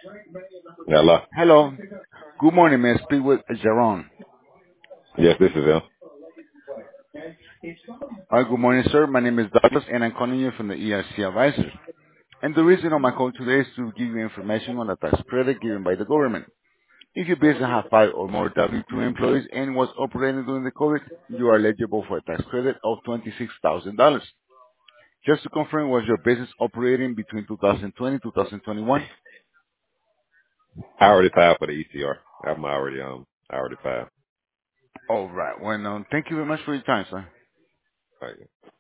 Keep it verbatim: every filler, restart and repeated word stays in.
Hello. Hello. Good morning, may I speak with Jaron? Yes, this is him. Hi, good morning, sir. My name is Douglas, and I'm calling you from the E R C Advisors. And the reason of my call today is to give you information on the tax credit given by the government. If your business has five or more W two employees and was operating during the COVID, you are eligible for a tax credit of twenty-six thousand dollars. Just to confirm, was your business operating between two thousand twenty and two thousand twenty-one? I already filed for the E C R. I'm already um. I already filed. All right. Well, um, thank you very much for your time, sir. Right.